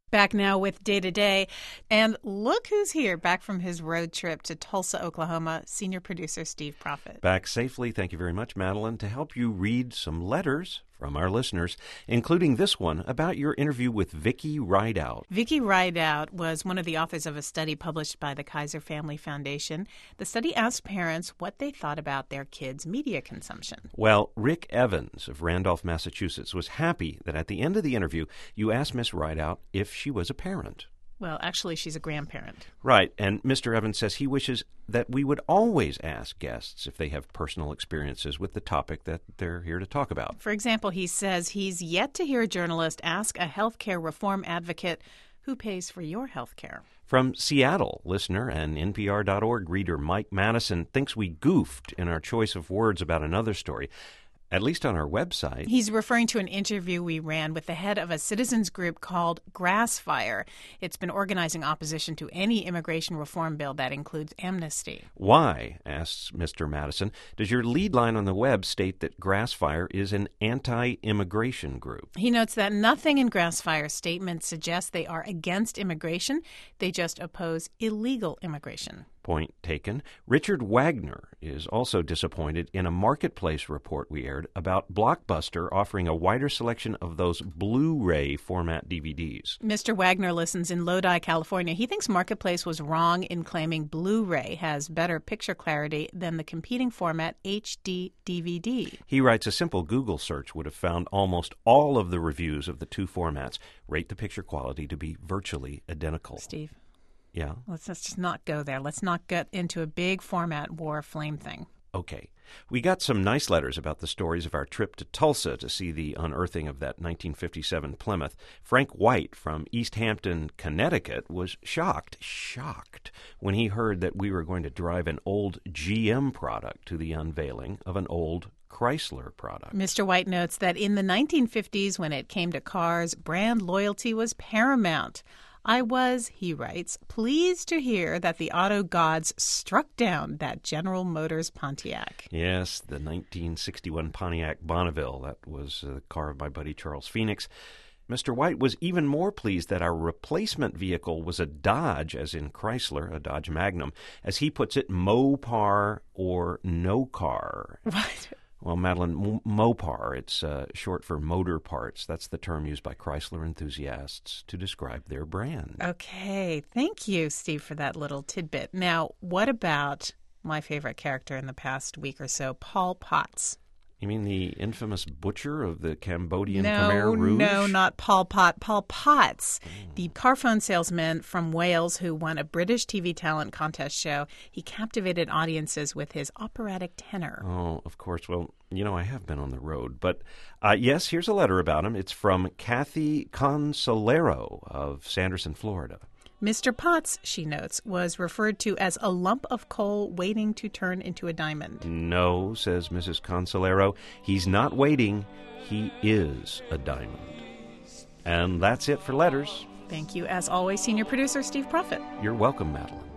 Back now with Day to Day. And look who's here, back from his road trip to Tulsa, Oklahoma, senior producer Steve Prophet. Back safely. Thank you very much, Madeline, to help you read some letters from our listeners, including this one about your interview with Vicki Rideout. Vicki Rideout was one of the authors of a study published by the Kaiser Family Foundation. The study asked parents what they thought about their kids' media consumption. Well, Rick Evans of Randolph, Massachusetts, was happy that at the end of the interview, you asked Miss Rideout if she was a parent. Well, actually, she's a grandparent. Right, and Mr. Evans says he wishes that we would always ask guests if they have personal experiences with the topic that they're here to talk about. For example, he says he's yet to hear a journalist ask a healthcare reform advocate who pays for your health care. From Seattle, listener and NPR.org reader Mike Madison thinks we goofed in our choice of words about another story, at least on our website. He's referring to an interview we ran with the head of a citizens group called Grassfire. It's been organizing opposition to any immigration reform bill that includes amnesty. Why, asks Mr. Madison, does your lead line on the web state that Grassfire is an anti-immigration group? He notes that nothing in Grassfire's statement suggests they are against immigration. They just oppose illegal immigration. Point taken. Richard Wagner is also disappointed in a Marketplace report we aired about Blockbuster offering a wider selection of those Blu-ray format DVDs. Mr. Wagner listens in Lodi, California. He thinks Marketplace was wrong in claiming Blu-ray has better picture clarity than the competing format HD DVD. He writes a simple Google search would have found almost all of the reviews of the two formats rate the picture quality to be virtually identical. Steve. Yeah? Let's just not go there. Let's not get into a big format war flame thing. Okay. We got some nice letters about the stories of our trip to Tulsa to see the unearthing of that 1957 Plymouth. Frank White from East Hampton, Connecticut, was shocked when he heard that we were going to drive an old GM product to the unveiling of an old Chrysler product. Mr. White notes that in the 1950s, when it came to cars, brand loyalty was paramount. I was, he writes, pleased to hear that the auto gods struck down that General Motors Pontiac. Yes, the 1961 Pontiac Bonneville. That was the car of my buddy Charles Phoenix. Mr. White was even more pleased that our replacement vehicle was a Dodge, as in Chrysler, a Dodge Magnum. As he puts it, Mopar or no car. What? Well, Madeline, Mopar, it's short for motor parts. That's the term used by Chrysler enthusiasts to describe their brand. Okay. Thank you, Steve, for that little tidbit. Now, what about my favorite character in the past week or so, Pol Potts? You mean the infamous butcher of the Cambodian Khmer Rouge? No, not Pol Pot. Pol Potts, the car phone salesman from Wales who won a British TV talent contest show. He captivated audiences with his operatic tenor. Oh, of course. Well, you know, I have been on the road. But yes, here's a letter about him. It's from Kathy Consolero of Sanderson, Florida. Mr. Potts, she notes, was referred to as a lump of coal waiting to turn into a diamond. No, says Mrs. Consolero, he's not waiting. He is a diamond. And that's it for letters. Thank you, as always, senior producer Steve Prophet. You're welcome, Madeline.